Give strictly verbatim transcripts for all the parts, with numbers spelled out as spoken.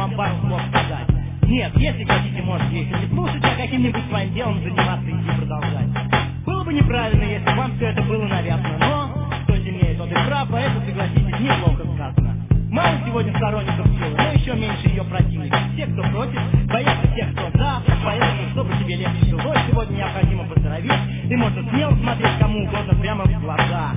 вам пару слов сказать. Нет, если хотите, можете их не слушать, а каким-нибудь своим делом заниматься и продолжать. Было бы неправильно, если вам все это было навязано, но кто сильнее, тот и прав, а это, согласитесь, неплохо сказано. Мало сегодня сторонников силы, но еще меньше ее противников. Те, кто против, боятся тех, кто за, поэтому, чтобы тебе легче жилось, сегодня необходимо поздороветь, и можно смело смотреть кому угодно прямо в глаза.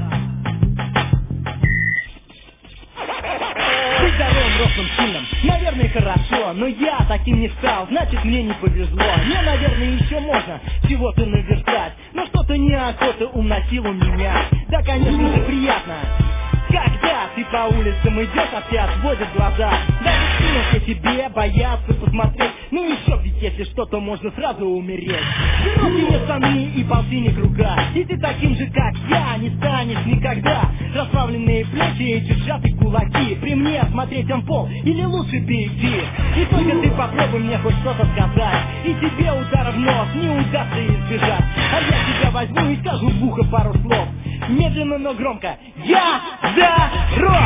Быть здоровым, взрослым, сильным, наверное, хорошо, но я таким не стал, значит, мне не повезло. Мне, наверное, еще можно чего-то наверстать, но что-то неохота ум на силу менять. Да, конечно же, приятно, когда ты по улицам идешь, а все отводят глаза. Даже в спину все тебе боятся посмотреть. Ну еще ведь если что-то можно сразу умереть. Широкие штаны и полтинник рука, и ты таким же, как я, не станешь никогда. Расправленные плечи и сжатые кулаки. При мне смотреть он пол или лучше перейти. И только ты попробуй мне хоть что-то сказать, и тебе удара в нос не удастся избежать. А я тебя возьму и скажу в ухо пару слов, медленно, но громко: я здоров!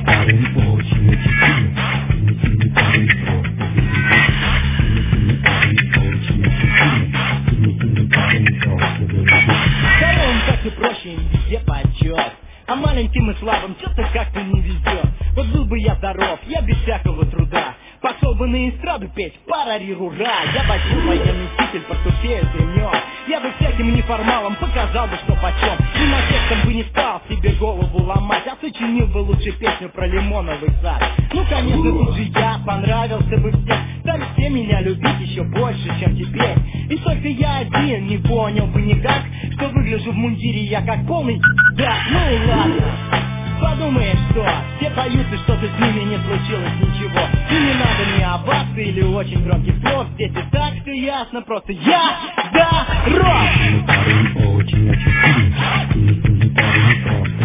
Здоровым так и проще, им везде почет, а маленьким и слабым что-то как-то не везет. Вот был бы я здоров, я без всякого труда пошел бы на эстраду петь парари-рура. Я большой военный китель, портупею стремнем, я бы всяким неформалам показал бы, что почем. И на текстом бы не стал себе голову ломать, а сочинил бы лучше песню про лимоновый сад. Ну, конечно, тут же я понравился бы всем, стали все меня любить еще больше, чем теперь. И только я один не понял бы никак, что выгляжу в мундире я как полный да. Ну ладно, подумаешь, что все поют, и что-то с ними не случилось ничего. И не надо ни овации или очень громких слов. Здесь и так все ясно, просто я здоров! Очень, очень сильно, и не просто.